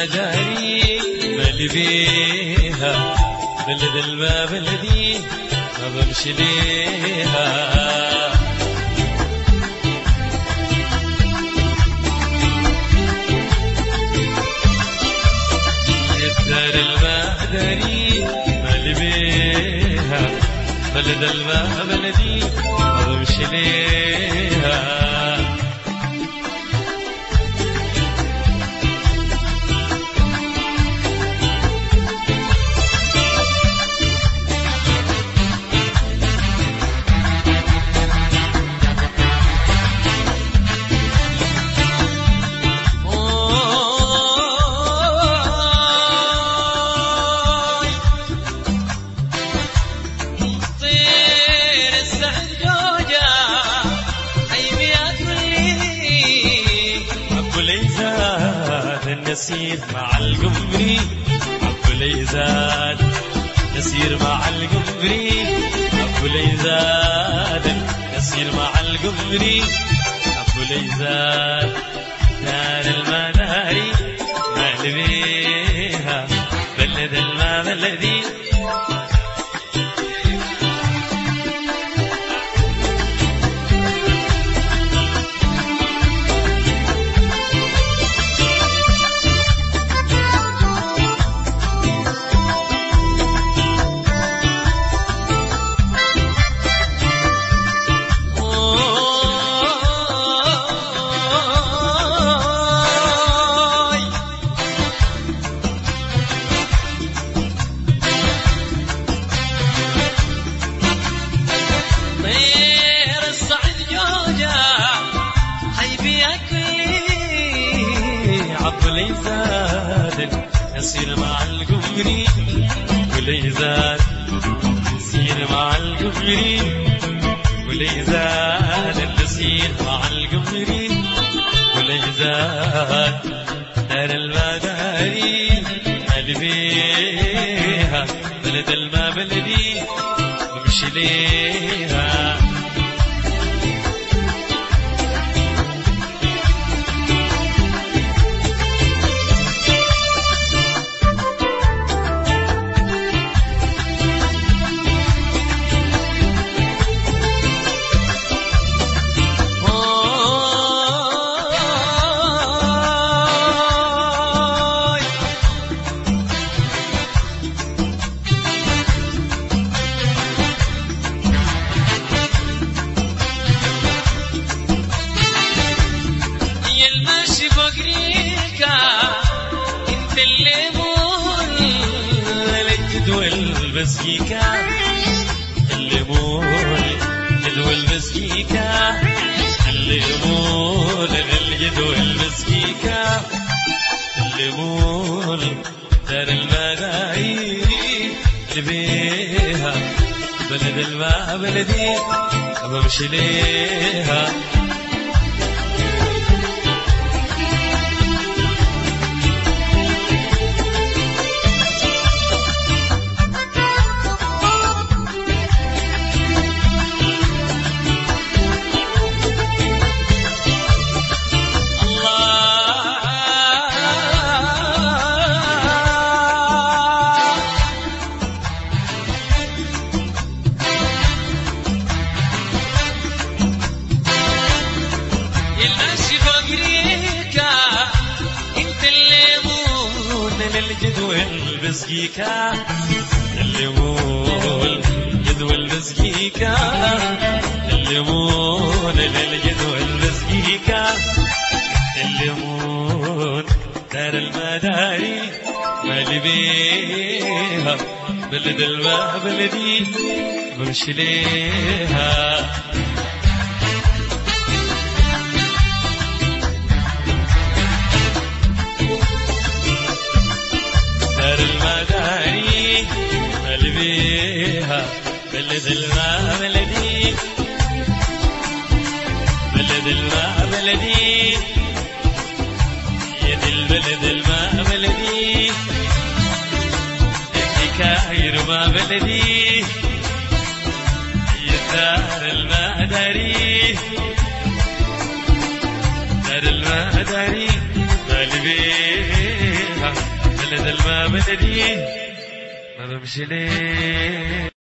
المداري مالي بيها، بلد الما بلدي ما بمشي ليها. الدار المداري مالي بيها، بلد الما بلدي ما بمشي ليها. نسير مع القمري أبو ليزاد، نسير مع القمري أبو ليزاد، نسير مع القمري أبو ليزاد. دار المداري مالي بيها، بلد الما بلدي وليزاد نسير مع القمري، وليزاد نسير مع القمري، وليزاد نسير مع القمري، وليزاد. دار المداري مالي بيها، بلد الما بلدي بمشي ليها. المزيكا الليمون جدوى المزيكا، الليمون الجدوى المزيكا، الليمون. دار المداري اللي بيها، بلد الما بلدي بمشي ليها. الجدوى المزيكا، الليمون جدوى المزيكا، الليمون للجدوى المزيكا، الليمون. دار المداري مالي بيها، بلد الما بلدي بمشي ليها. دار المداري مالي بيها، بلد الما بلدي، بلد الما بلدي، يد البلد الما بلدي، الحكاير ما بلدي، يا دار المداري، دار المداري مالي بيها، بلدي ما بمشي ليه